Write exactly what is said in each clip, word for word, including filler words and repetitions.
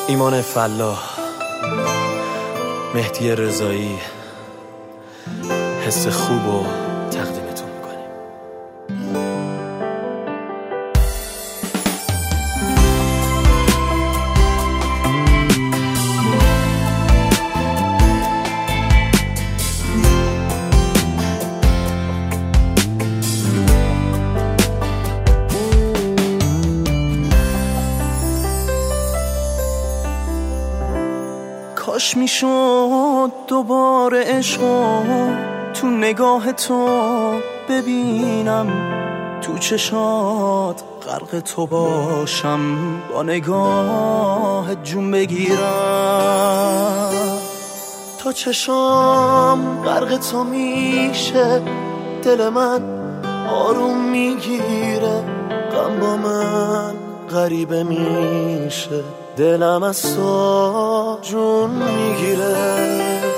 ایمان فلاح، مهدی رضایی، حس خوب و تقدیمتون میکنیم. کاش میشد دوباره عشقو تو نگاه تو ببینم، تو چشات غرق تو باشم، با نگاه جون بگیرم. تا چشام غرق تو میشه، دل من آروم میگیره، غم با من غریبه میشه، دلم از تو جون میگیره.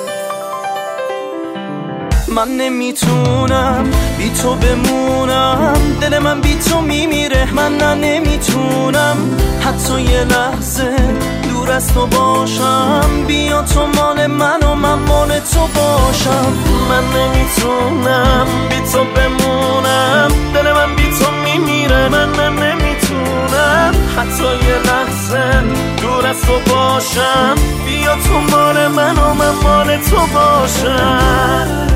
من نمیتونم بی تو بمونم، دل من بی تو میمیره، من نه نمیتونم حتی یه لحظه دور از تو باشم. بیا تو مال من و من مال تو باشم. من نمیتونم بی تو بمونم، دل من بی تو میمیره، من نه نمیتونم حتی یه لحظه دور از تو باشم. بیا تو مال من و من مال تو باشم.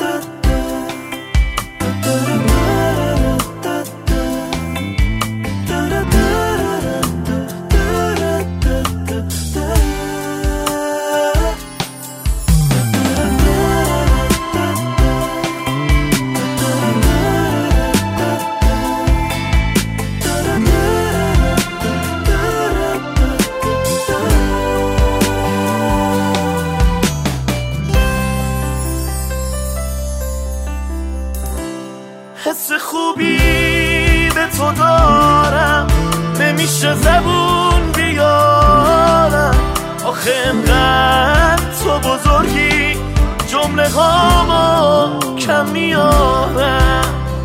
حس خوبی به تو دارم، نمیشه زبون بیارم. آخه انقدر تو بزرگی، جمله هامو کم میارم.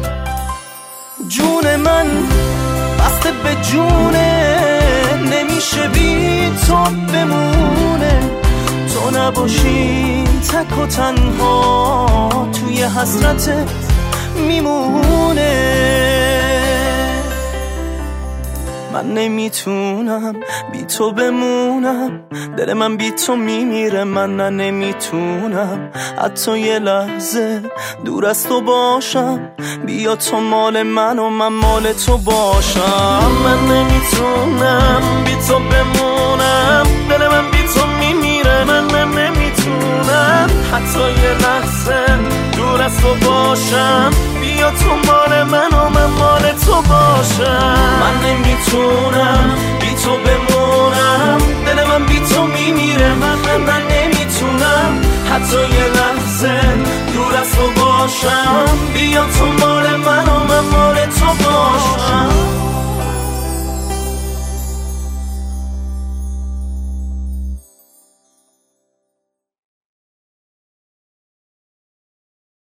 جون من بسته به جونه، نمیشه بی تو بمونه. تو نباشی تک و تنها توی حسرتت میمونه. من نمیتونم بی تو بمونم، دل من بی تو میمیره، من نه نمیتونم حتی یه لحظه دور از تو باشم. بیا تو مال من و من مال تو باشم. من نمیتونم بی تو بمونم، دل من بی تو میمیره، من نه نمیتونم حتی یه لحظه دور از تو باشم. بیا تو مال من و من مال تو باشم. من نمیتونم بی تو بمونم،